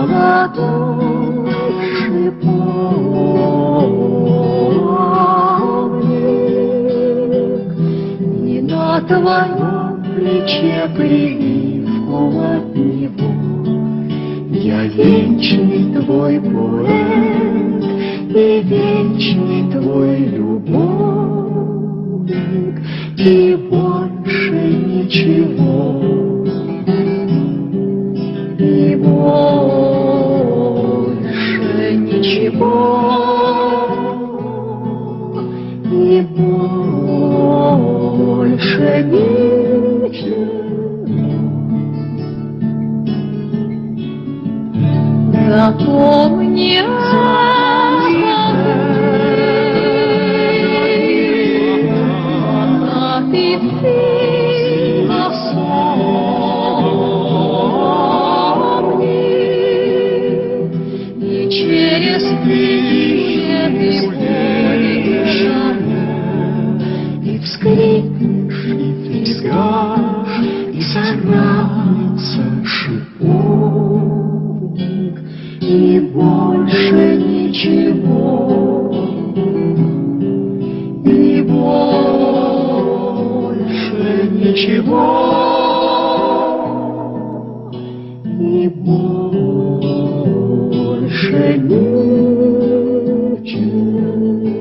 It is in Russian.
золотой шиповник, и на твоем плече прививку от него. Я вечный твой поэт и вечный твой любовник, и больше ничего, и больше ничего, и больше ничего. Запомни, ты сильно вспомни, и через тысячи ты ходишь, и вскрикнешь, и визгашь, и сорвется шиповник, и больше ничего, и больше ничего, и больше ничего.